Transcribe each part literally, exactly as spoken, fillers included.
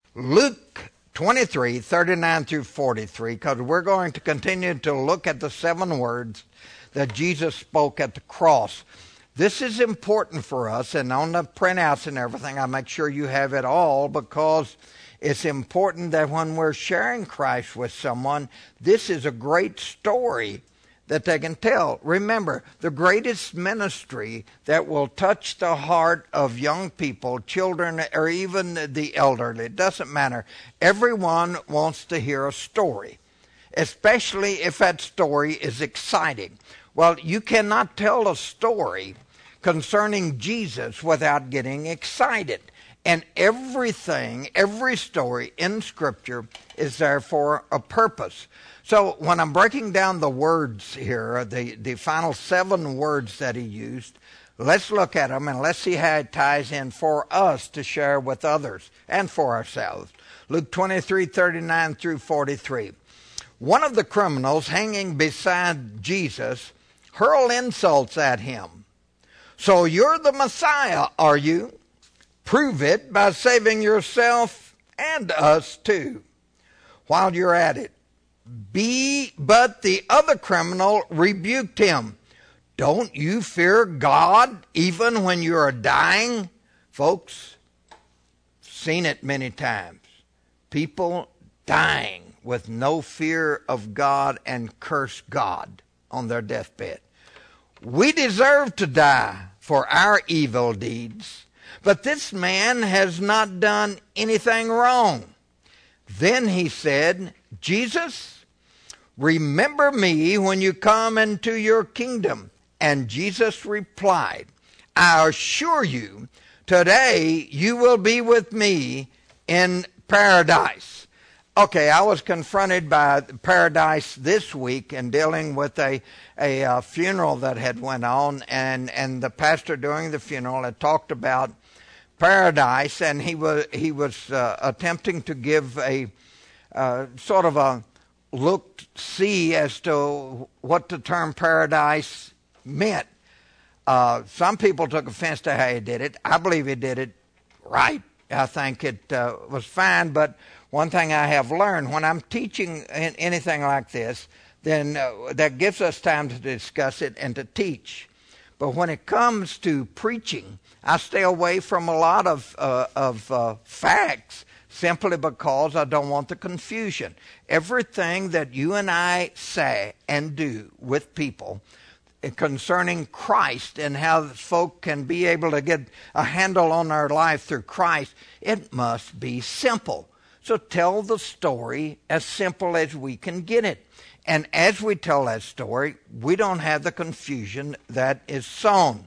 Luke twenty-three, thirty-nine through forty-three, because we're going to continue to look at the seven words that Jesus spoke at the cross. This is important for us, and on the printouts and everything, I make sure you have it all, because it's important that when we're sharing Christ with someone, this is a great story that they can tell. Remember, the greatest ministry that will touch the heart of young people, children, or even the elderly, it doesn't matter. Everyone wants to hear a story, especially if that story is exciting. Well, you cannot tell a story concerning Jesus without getting excited. And everything, every story in Scripture is there for a purpose. So when I'm breaking down the words here, the, the final seven words that he used, let's look at them and let's see how it ties in for us to share with others and for ourselves. Luke twenty-three, thirty-nine through forty-three. One of the criminals hanging beside Jesus hurled insults at him. So you're the Messiah, are you? Prove it by saving yourself and us too, while you're at it. Be, but the other criminal rebuked him. Don't you fear God even when you are dying? Folks, seen it many times. People dying with no fear of God and curse God on their deathbed. We deserve to die for our evil deeds, but this man has not done anything wrong. Then he said, Jesus, remember me when you come into your kingdom. And Jesus replied, I assure you, today you will be with me in paradise. Okay, I was confronted by paradise this week in dealing with a, a uh, funeral that had went on, and, and the pastor during the funeral had talked about paradise, and he was he was uh, attempting to give a uh, sort of a look see as to what the term paradise meant. Uh, some people took offense to how he did it. I believe he did it right. I think it uh, was fine. But one thing I have learned when I'm teaching in anything like this, then uh, that gives us time to discuss it and to teach. But when it comes to preaching, I stay away from a lot of uh, of uh, facts simply because I don't want the confusion. Everything that you and I say and do with people concerning Christ and how folk can be able to get a handle on their life through Christ, it must be simple. So tell the story as simple as we can get it. And as we tell that story, we don't have the confusion that is sown.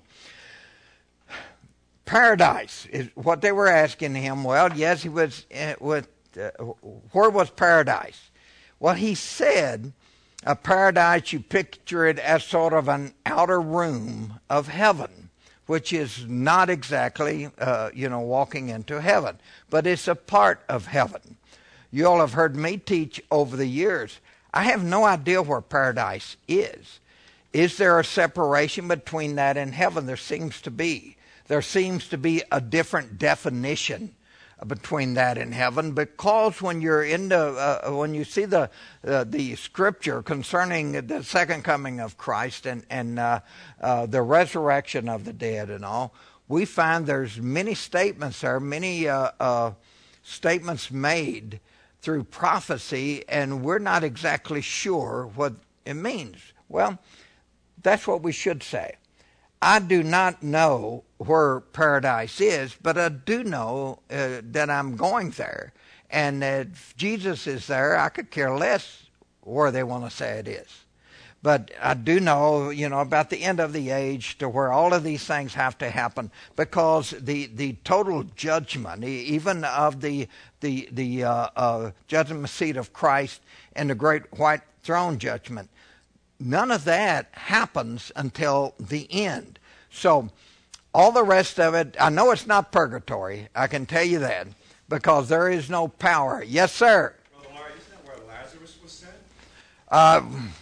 Paradise is what they were asking him. Well, yes, he was uh, with. Uh, where was paradise? Well, he said, a paradise, you picture it as sort of an outer room of heaven, which is not exactly, uh, you know, walking into heaven, but it's a part of heaven. You all have heard me teach over the years. I have no idea where paradise is. Is there a separation between that and heaven? There seems to be. There seems to be a different definition between that and heaven, because when you're into uh, when you see the uh, the scripture concerning the second coming of Christ and and uh, uh, the resurrection of the dead and all, we find there's many statements there, many uh, uh, statements made through prophecy, and we're not exactly sure what it means. Well, that's what we should say. I do not know where paradise is, but I do know uh, that I'm going there. And if Jesus is there, I could care less where they want to say it is. But I do know, you know, about the end of the age to where all of these things have to happen, because the, the total judgment, even of the the the uh, uh, judgment seat of Christ and the great white throne judgment, none of that happens until the end. So all the rest of it, I know it's not purgatory. I can tell you that, because there is no power. Yes, sir. Brother Larry, isn't that where Lazarus was sent? Uh,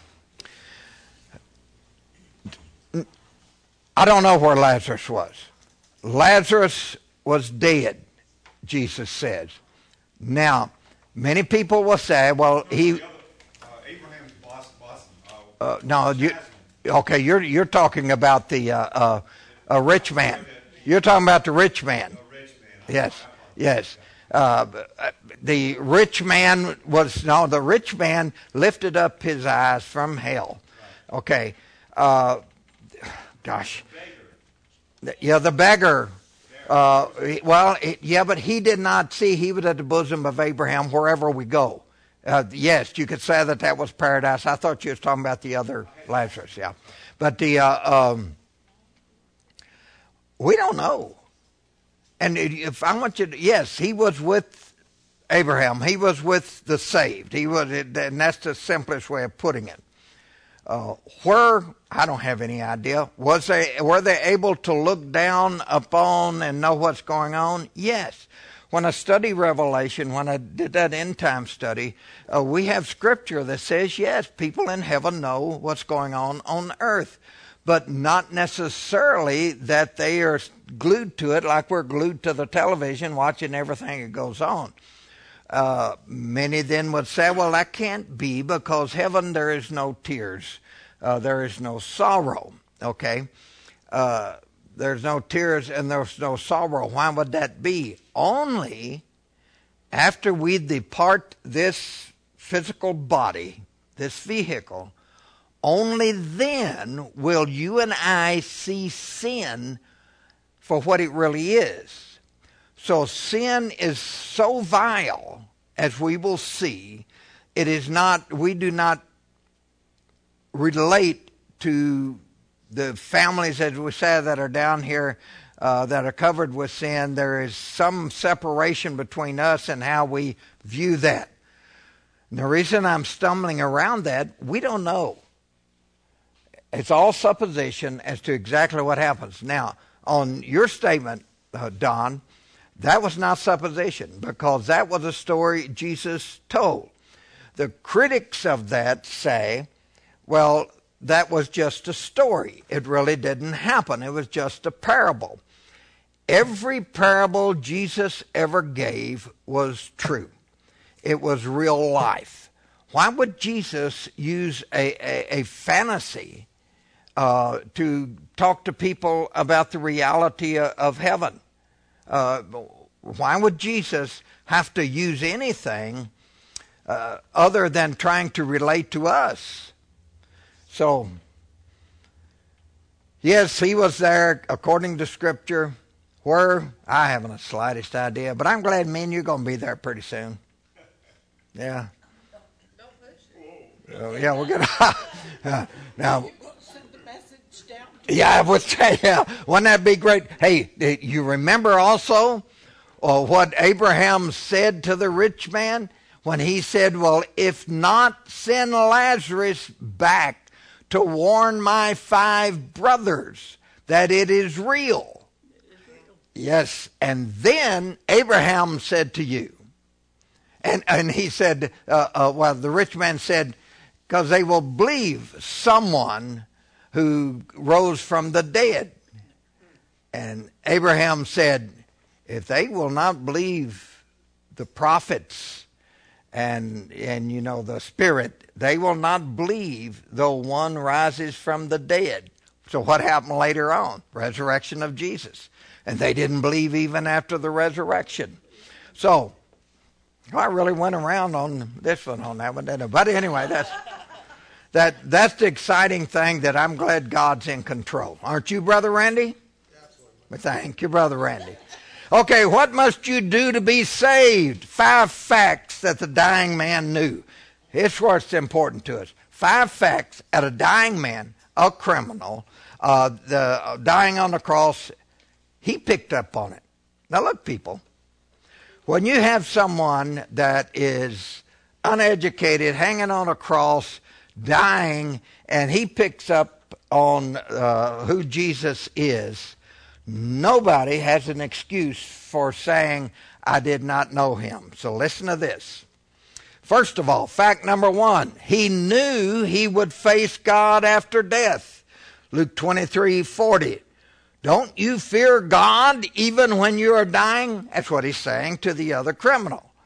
I don't know where Lazarus was. Lazarus was dead, Jesus says. Now, many people will say, well, he... The other, uh, Abraham's boss, boss, uh, Uh, no, you... Okay, you're you're talking about the uh, uh, a rich man. You're talking about the rich man. a rich man. Yes, yes. Uh, the rich man was no. The rich man lifted up his eyes from hell. Okay. Uh, gosh. Yeah, the beggar. Uh, well, it, yeah, but he did not see. He was at the bosom of Abraham wherever we go. Uh, yes, you could say that that was paradise. I thought you was talking about the other Lazarus, yeah. But the uh, um, we don't know. And if I want you to, yes, he was with Abraham. He was with the saved. He was, and that's the simplest way of putting it. Uh, where, I don't have any idea. Was they, were they able to look down upon and know what's going on? Yes. When I study Revelation, when I did that end time study, uh, we have scripture that says, yes, people in heaven know what's going on on earth, but not necessarily that they are glued to it like we're glued to the television watching everything that goes on. Uh, many then would say, well, that can't be because heaven there is no tears. Uh, there is no sorrow, okay? Uh, there's no tears and there's no sorrow. Why would that be? Only after we depart this physical body, this vehicle, only then will you and I see sin for what it really is. So sin is so vile, as we will see, it is not, we do not relate to the families, as we say, that are down here uh, that are covered with sin. There is some separation between us and how we view that. And the reason I'm stumbling around that, we don't know. It's all supposition as to exactly what happens. Now, on your statement, uh, Don, that was not supposition because that was a story Jesus told. The critics of that say, well, that was just a story. It really didn't happen. It was just a parable. Every parable Jesus ever gave was true. It was real life. Why would Jesus use a, a, a fantasy uh, to talk to people about the reality of, of heaven? Uh, why would Jesus have to use anything uh, other than trying to relate to us? So, yes, he was there according to Scripture. Where? I haven't the slightest idea, but I'm glad me and you're going to be there pretty soon. Yeah. Don't push it. Uh, yeah, we're going to. uh, now. Send the message down to Yeah, I would say, yeah. Wouldn't that be great? Hey, you remember also uh, what Abraham said to the rich man when he said, well, if not, send Lazarus back to warn my five brothers that it is real. it is real. Yes, and then Abraham said to you, and, and he said, uh, uh, well, the rich man said, because they will believe someone who rose from the dead. And Abraham said, if they will not believe the prophets and, and you know, the Spirit, they will not believe though one rises from the dead. So what happened later on? Resurrection of Jesus. And they didn't believe even after the resurrection. So, I really went around on this one, on that one, didn't I? But anyway, that's... That that's the exciting thing that I'm glad God's in control. Aren't you, Brother Randy? Absolutely. Thank you, Brother Randy. Okay, what must you do to be saved? Five facts that the dying man knew. Here's what's important to us. Five facts at a dying man, a criminal, uh, the uh, dying on the cross, he picked up on it. Now look, people, when you have someone that is uneducated, hanging on a cross, dying, and he picks up on uh, who Jesus is, nobody has an excuse for saying, I did not know him. So listen to this. First of all, fact number one, he knew he would face God after death. Luke twenty-three forty. Don't you fear God even when you are dying? That's what he's saying to the other criminal.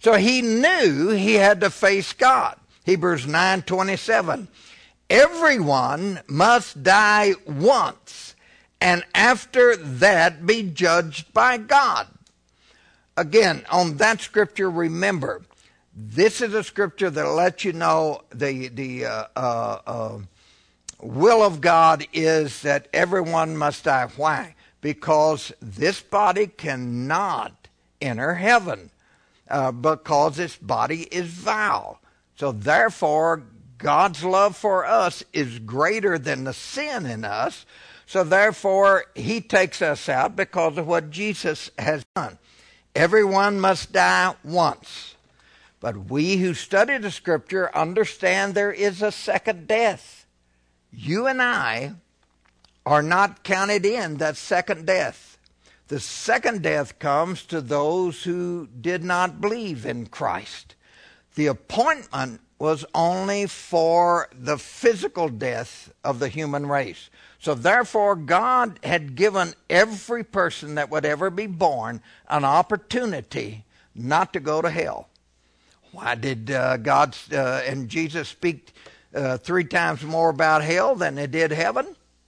So he knew he had to face God. Hebrews nine twenty-seven. Everyone must die once, and after that be judged by God. Again, on that scripture, remember, this is a scripture that lets you know the the uh, uh, uh, will of God is that everyone must die. Why? Because this body cannot enter heaven uh, because this body is vile. So therefore, God's love for us is greater than the sin in us. So therefore, he takes us out because of what Jesus has done. Everyone must die once. But we who study the scripture understand there is a second death. You and I are not counted in that second death. The second death comes to those who did not believe in Christ. The appointment was only for the physical death of the human race. So therefore, God had given every person that would ever be born an opportunity not to go to hell. Why did uh, God uh, and Jesus speak uh, three times more about hell than they did heaven?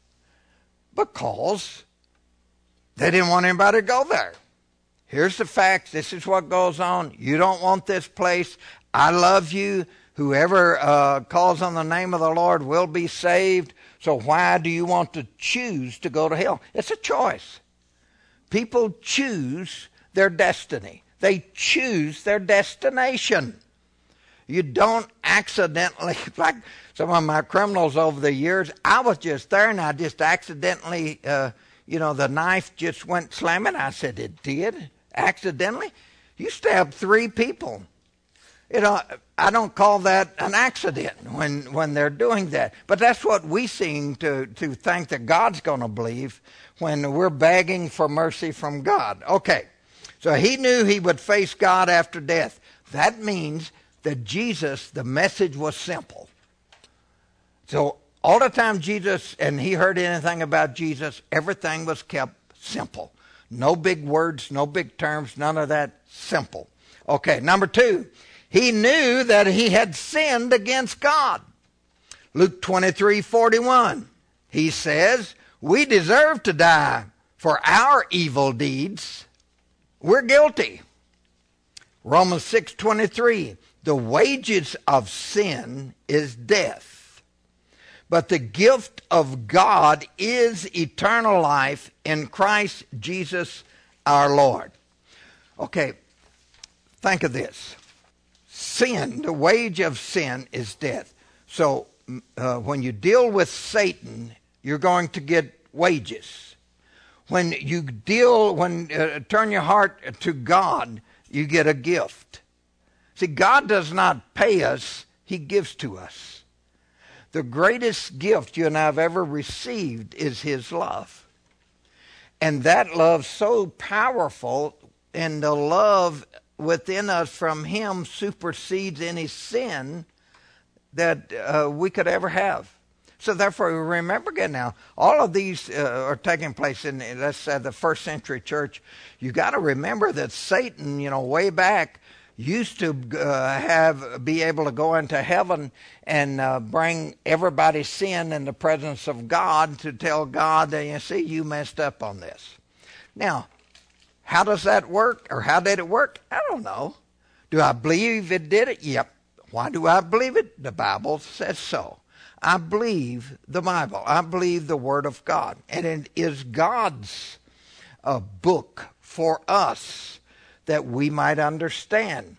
Because they didn't want anybody to go there. Here's the facts. This is what goes on. You don't want this place. I love you. Whoever uh, calls on the name of the Lord will be saved. So why do you want to choose to go to hell? It's a choice. People choose their destiny. They choose their destination. You don't accidentally, like some of my criminals over the years, I was just there and I just accidentally, uh, you know, the knife just went slamming. I said, it did? Accidentally? You stabbed three people. You know, I don't call that an accident when, when they're doing that. But that's what we seem to, to think that God's going to believe when we're begging for mercy from God. Okay, so he knew he would face God after death. That means that Jesus, the message was simple. So all the time Jesus, and he heard anything about Jesus, everything was kept simple. No big words, no big terms, none of that. Simple. Okay, number two. He knew that he had sinned against God. Luke twenty-three forty-one. He says, we deserve to die for our evil deeds. We're guilty. Romans six twenty-three. The wages of sin is death, but the gift of God is eternal life in Christ Jesus our Lord. Okay, think of this. Sin, the wage of sin is death. So uh, when you deal with Satan, you're going to get wages. When you deal, when uh, turn your heart to God, you get a gift. See, God does not pay us, he gives to us. The greatest gift you and I have ever received is his love. And that love so powerful, and the love within us from him supersedes any sin that uh, we could ever have. So therefore, remember again now, all of these uh, are taking place in, let's say, the first century church. You got to remember that Satan, you know, way back, used to uh, have be able to go into heaven and uh, bring everybody's sin in the presence of God to tell God that, you see, you messed up on this. Now, how does that work, or how did it work? I don't know. Do I believe it did it? Yep. Why do I believe it? The Bible says so. I believe the Bible. I believe the Word of God. And it is God's uh, book for us that we might understand.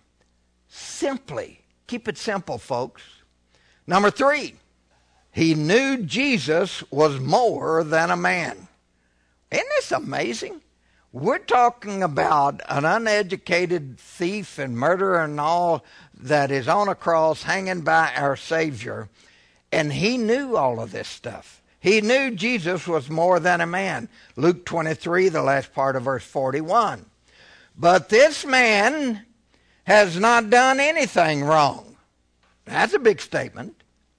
Simply. Keep it simple, folks. Number three, he knew Jesus was more than a man. Isn't this amazing? We're talking about an uneducated thief and murderer and all that is on a cross hanging by our Savior. And he knew all of this stuff. He knew Jesus was more than a man. Luke twenty-three, the last part of verse forty-one. But this man has not done anything wrong. That's a big statement.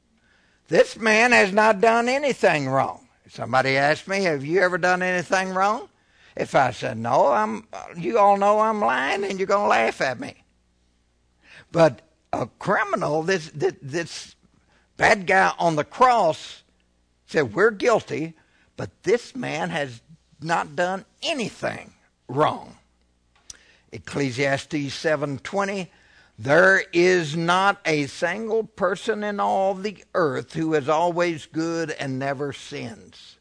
This man has not done anything wrong. Somebody asked me, have you ever done anything wrong? If I said no, I'm, you all know I'm lying and you're going to laugh at me. But a criminal, this, this, this bad guy on the cross said, we're guilty, but this man has not done anything wrong. Ecclesiastes seven twenty, there is not a single person in all the earth who is always good and never sins.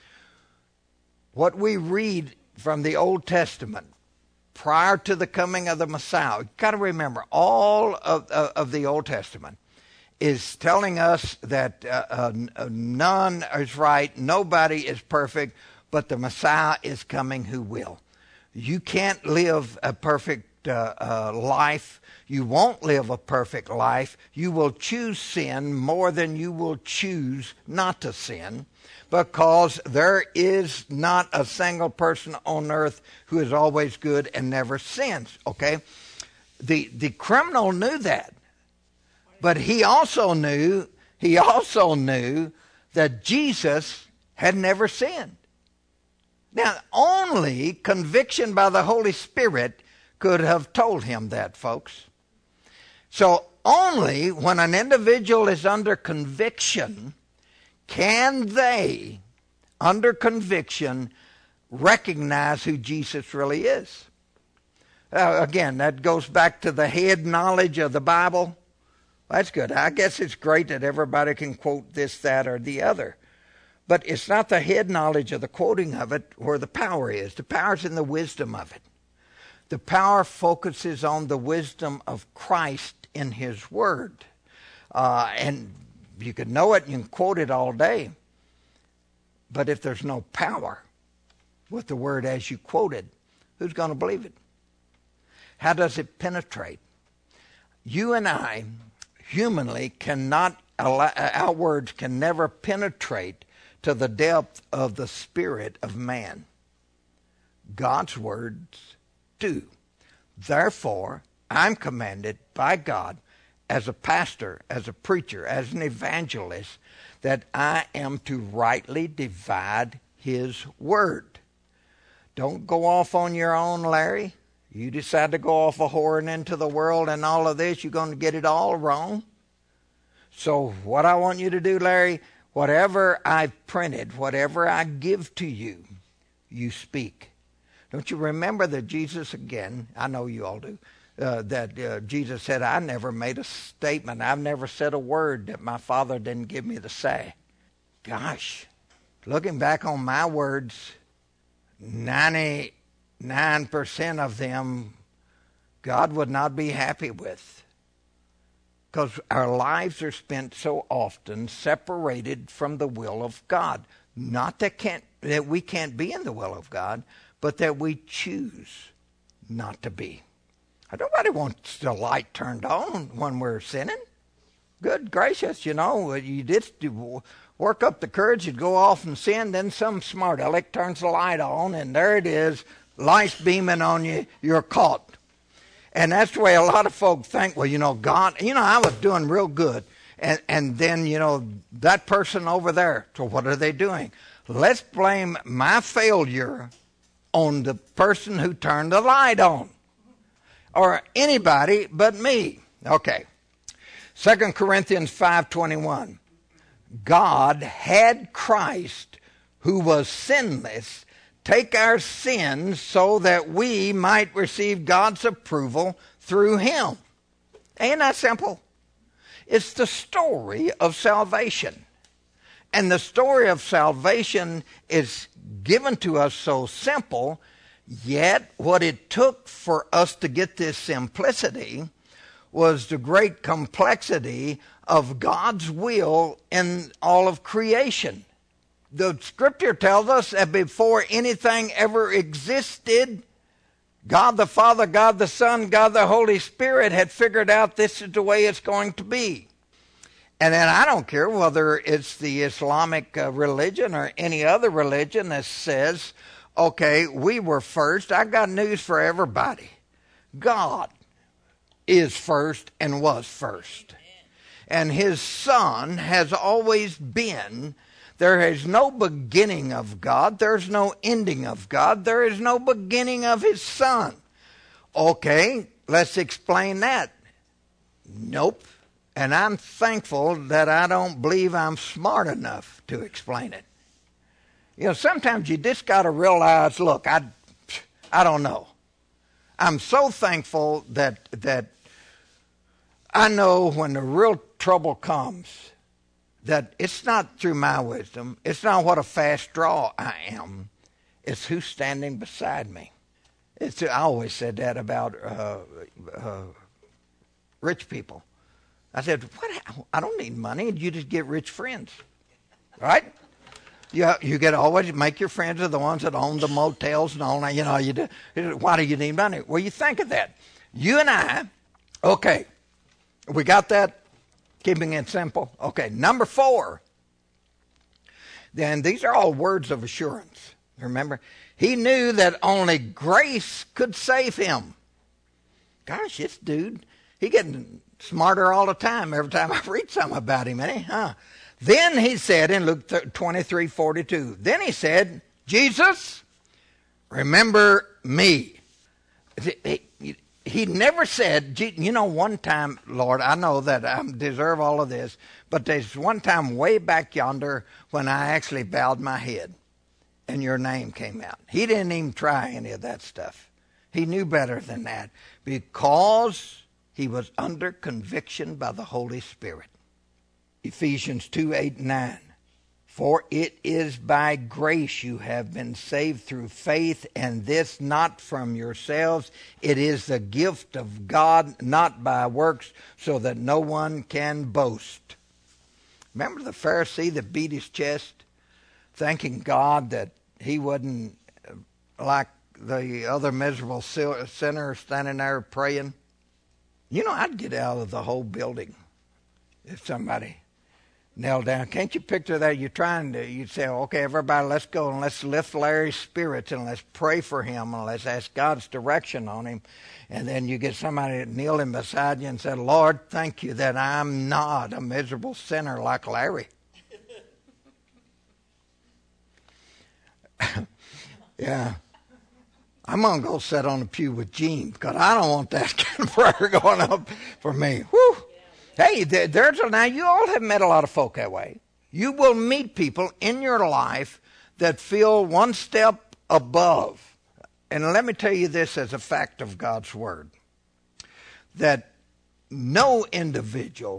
What we read from the Old Testament prior to the coming of the Messiah, you've got to remember, all of, of, of the Old Testament is telling us that uh, uh, none is right, nobody is perfect, but the Messiah is coming who will. You can't live a perfect uh, uh, life. You won't live a perfect life. You will choose sin more than you will choose not to sin, because there is not a single person on earth who is always good and never sins. Okay? The the criminal knew that. But he also knew, he also knew that Jesus had never sinned. Now, only conviction by the Holy Spirit could have told him that, folks. So only when an individual is under conviction can they, under conviction, recognize who Jesus really is. Uh, again, that goes back to the head knowledge of the Bible. That's good. I guess it's great that everybody can quote this, that, or the other. But it's not the head knowledge of the quoting of it where the power is. The power is in the wisdom of it. The power focuses on the wisdom of Christ in his word. Uh, and you can know it, you can quote it all day. But if there's no power with the word as you quoted, who's going to believe it? How does it penetrate? You and I, humanly, cannot, allow, our words can never penetrate to the depth of the spirit of man. God's words do. Therefore, I'm commanded by God as a pastor, as a preacher, as an evangelist, that I am to rightly divide his word. Don't go off on your own, Larry. You decide to go off a whoring into the world and all of this, you're going to get it all wrong. So what I want you to do, Larry, whatever I've printed, whatever I give to you, you speak. Don't you remember that Jesus, again, I know you all do, uh, that uh, Jesus said, I never made a statement. I've never said a word that my Father didn't give me to say. Gosh, looking back on my words, ninety-nine percent of them God would not be happy with. Because our lives are spent so often separated from the will of God. Not that, can't, that we can't be in the will of God, but that we choose not to be. Nobody wants the light turned on when we're sinning. Good gracious, you know, you did work up the courage, you'd go off and sin, then some smart aleck turns the light on, and there it is, light's beaming on you, you're caught. And that's the way a lot of folk think, well, you know, God, you know, I was doing real good. And, and then, you know, that person over there, so what are they doing? Let's blame my failure on the person who turned the light on. Or anybody but me. Okay. Second Corinthians five twenty-one. God had Christ, who was sinless, take our sins so that we might receive God's approval through him. Ain't that simple? It's the story of salvation. And the story of salvation is given to us so simple, yet what it took for us to get this simplicity was the great complexity of God's will in all of creation. The scripture tells us that before anything ever existed, God the Father, God the Son, God the Holy Spirit had figured out this is the way it's going to be. And then I don't care whether it's the Islamic uh, religion or any other religion that says, okay, we were first. I got news for everybody. God is first and was first. And his Son has always been. There is no beginning of God. There's no ending of God. There is no beginning of his Son. Okay, let's explain that. Nope. And I'm thankful that I don't believe I'm smart enough to explain it. You know, sometimes you just got to realize, look, I, I don't know. I'm so thankful that that I know when the real trouble comes, that it's not through my wisdom. It's not what a fast draw I am. It's who's standing beside me. It's, I always said that about uh, uh, rich people. I said, what? I don't need money. You just get rich friends, right? You you get always make your friends are the ones that own the motels and all that. You know, you do. Why do you need money? Well, you think of that. You and I, okay, we got that. Keeping it simple. Okay, number four. Then these are all words of assurance. Remember, he knew that only grace could save him. Gosh, this dude, he getting smarter all the time. Every time I read something about him, ain't he? Huh? Then he said in Luke twenty-three forty-two, then he said, Jesus, remember me. He, he never said, you know, one time, Lord, I know that I deserve all of this, but there's one time way back yonder when I actually bowed my head and your name came out. He didn't even try any of that stuff. He knew better than that because he was under conviction by the Holy Spirit. Ephesians two, eight, nine. For it is by grace you have been saved through faith, and this not from yourselves. It is the gift of God, not by works, so that no one can boast. Remember the Pharisee that beat his chest, thanking God that he wasn't like the other miserable sinner standing there praying? You know, I'd get out of the whole building if somebody nailed down. Can't you picture that? You're trying to, you'd say, okay, everybody, let's go and let's lift Larry's spirits and let's pray for him and let's ask God's direction on him. And then you get somebody kneeling beside you and said, Lord, thank you that I'm not a miserable sinner like Larry. Yeah. I'm going to go sit on the pew with Gene because I don't want that kind of prayer going up for me. Whew. Hey, there's a, now you all have met a lot of folk that way. You will meet people in your life that feel one step above. And let me tell you this as a fact of God's Word, that no individual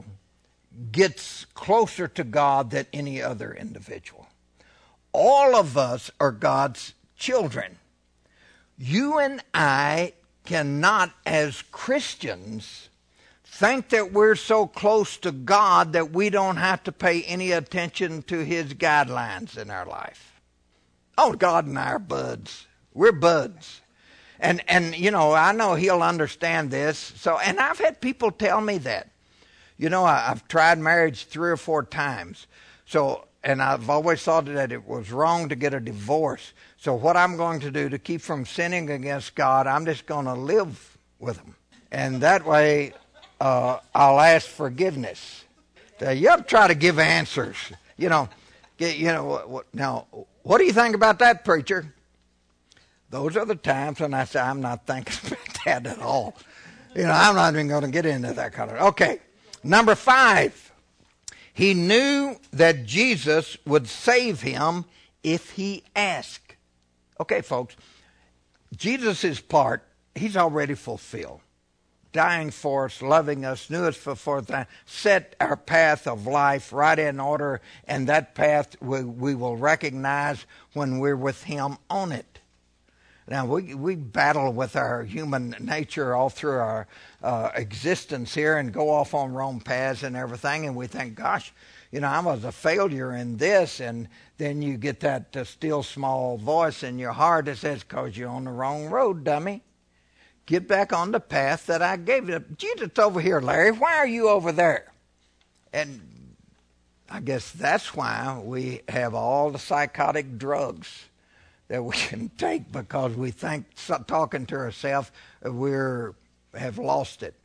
gets closer to God than any other individual. All of us are God's children. You and I cannot, as Christians, think that we're so close to God that we don't have to pay any attention to his guidelines in our life. Oh, God and I are buds. We're buds. And, and you know, I know he'll understand this. So, and I've had people tell me that. You know, I, I've tried marriage three or four times. So, and I've always thought that it was wrong to get a divorce. So what I'm going to do to keep from sinning against God, I'm just going to live with him. And that way, Uh, I'll ask forgiveness. Uh, you have to try to give answers. You know, get, you know. What, what, now, what do you think about that, preacher? Those are the times when I say I'm not thinking about that at all. You know, I'm not even going to get into that kind of. Okay, number five. He knew that Jesus would save him if he asked. Okay, folks, Jesus' part, he's already fulfilled. Dying for us, loving us, knew us before time, set our path of life right in order, and that path we, we will recognize when we're with him on it. Now, we we battle with our human nature all through our uh, existence here and go off on wrong paths and everything, and we think, gosh, you know, I was a failure in this, and then you get that uh, still small voice in your heart that says, because you're on the wrong road, dummy. Get back on the path that I gave you. Jesus, over here, Larry. Why are you over there? And I guess that's why we have all the psychotic drugs that we can take, because we think, talking to ourselves, we're have lost it.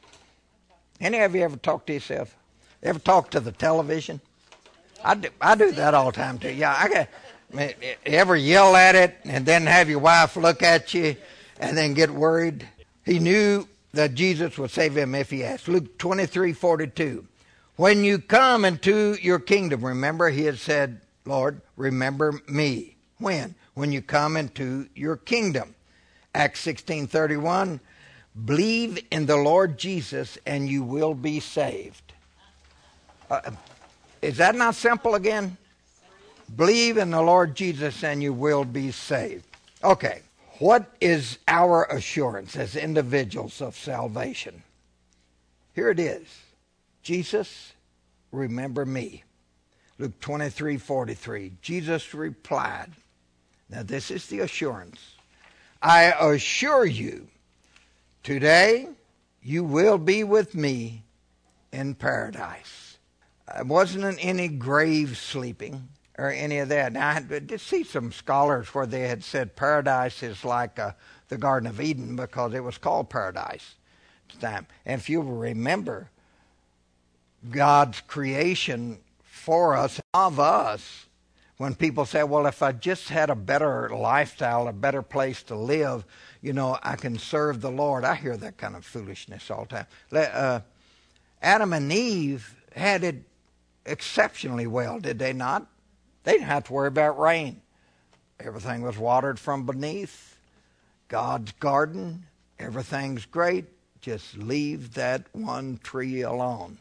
Any of you ever talked to yourself? Ever talk to the television? I do, I do that all the time too. Yeah, I got. I mean, ever yell at it and then have your wife look at you and then get worried? He knew that Jesus would save him if he asked. Luke twenty-three forty-two. When you come into your kingdom, remember he had said, Lord, remember me. When? When you come into your kingdom. Acts sixteen thirty-one. Believe in the Lord Jesus and you will be saved. Uh, is that not simple again? Believe in the Lord Jesus and you will be saved. Okay. What is our assurance as individuals of salvation? Here it is. Jesus, remember me. Luke twenty-three forty-three. Jesus replied. Now this is the assurance. I assure you, today you will be with me in paradise. It wasn't any grave sleeping or any of that. Now, I did see some scholars where they had said paradise is like uh, the Garden of Eden because it was called paradise at the time. And if you will remember, God's creation for us, of us, when people say, well, if I just had a better lifestyle, a better place to live, you know, I can serve the Lord. I hear that kind of foolishness all the time. Uh, Adam and Eve had it exceptionally well, did they not? They didn't have to worry about rain. Everything was watered from beneath. God's garden, everything's great. Just leave that one tree alone.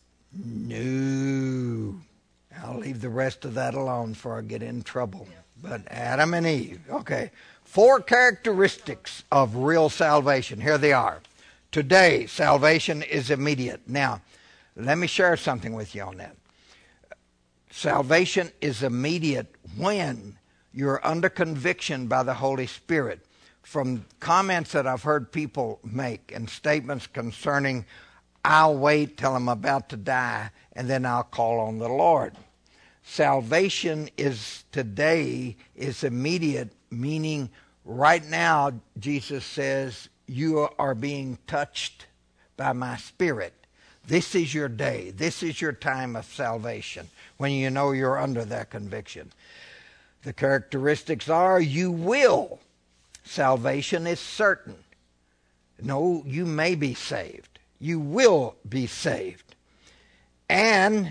No. I'll leave the rest of that alone before I get in trouble. But Adam and Eve, okay. Four characteristics of real salvation. Here they are. Today, salvation is immediate. Now, let me share something with you on that. Salvation is immediate when you're under conviction by the Holy Spirit. From comments that I've heard people make and statements concerning, I'll wait till I'm about to die and then I'll call on the Lord. Salvation is today, is immediate, meaning right now, Jesus says, you are being touched by my Spirit. This is your day. This is your time of salvation when you know you're under that conviction. The characteristics are you will. Salvation is certain. No, you may be saved. You will be saved. And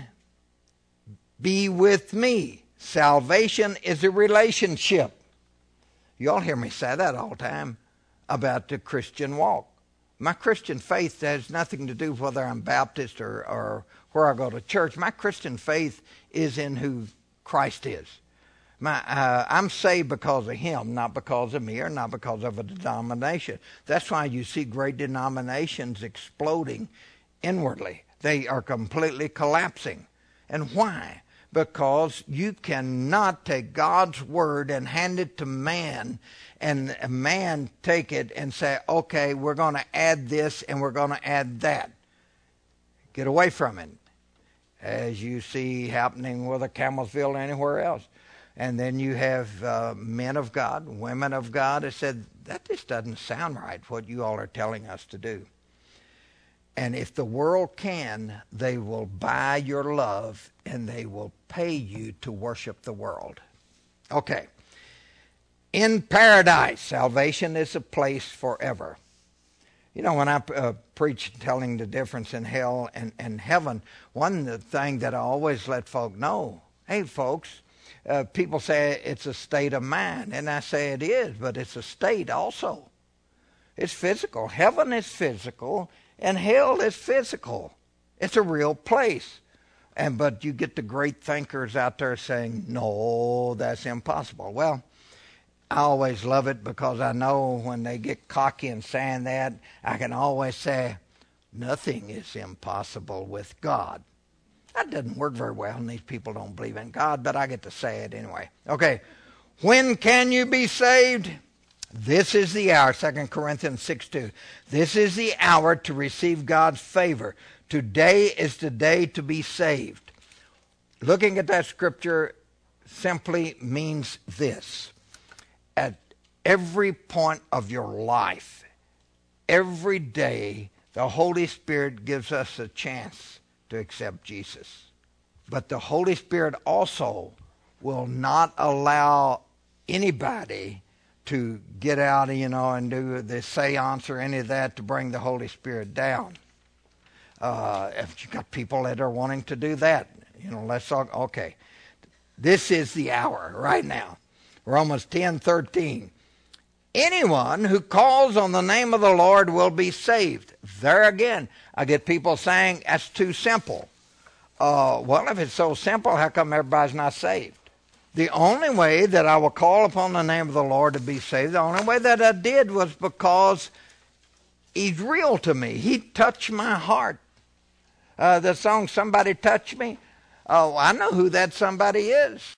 be with me. Salvation is a relationship. You all hear me say that all the time about the Christian walk. My Christian faith has nothing to do with whether I'm Baptist or, or where I go to church. My Christian faith is in who Christ is. My, uh, I'm saved because of him, not because of me or not because of a denomination. That's why you see great denominations exploding inwardly. They are completely collapsing. And why? Because you cannot take God's word and hand it to man and a man take it and say, okay, we're going to add this and we're going to add that. Get away from it, as you see happening with a Campbellsville or anywhere else. And then you have uh, men of God, women of God that said, that just doesn't sound right, what you all are telling us to do. And if the world can, they will buy your love and they will pay you to worship the world. Okay. In paradise, salvation is a place forever. You know, when I uh, preach telling the difference in hell and, and heaven, one thing that I always let folk know, hey, folks, uh, people say it's a state of mind, and I say it is, but it's a state also. It's physical. Heaven is physical, and hell is physical. It's a real place. And but you get the great thinkers out there saying, no, that's impossible. Well, I always love it because I know when they get cocky and saying that, I can always say, nothing is impossible with God. That doesn't work very well, and these people don't believe in God, but I get to say it anyway. Okay, when can you be saved? This is the hour, Second Corinthians six two. This is the hour to receive God's favor. Today is the day to be saved. Looking at that scripture simply means this. At every point of your life, every day, the Holy Spirit gives us a chance to accept Jesus. But the Holy Spirit also will not allow anybody to get out, you know, and do the seance or any of that to bring the Holy Spirit down. Uh, if you've got people that are wanting to do that, you know, let's talk. Okay, this is the hour right now. Romans ten thirteen. Anyone who calls on the name of the Lord will be saved. There again, I get people saying that's too simple. Uh, well, if it's so simple, how come everybody's not saved? The only way that I will call upon the name of the Lord to be saved, the only way that I did was because He's real to me. He touched my heart. Uh, the song, Somebody Touched Me, oh, I know who that somebody is.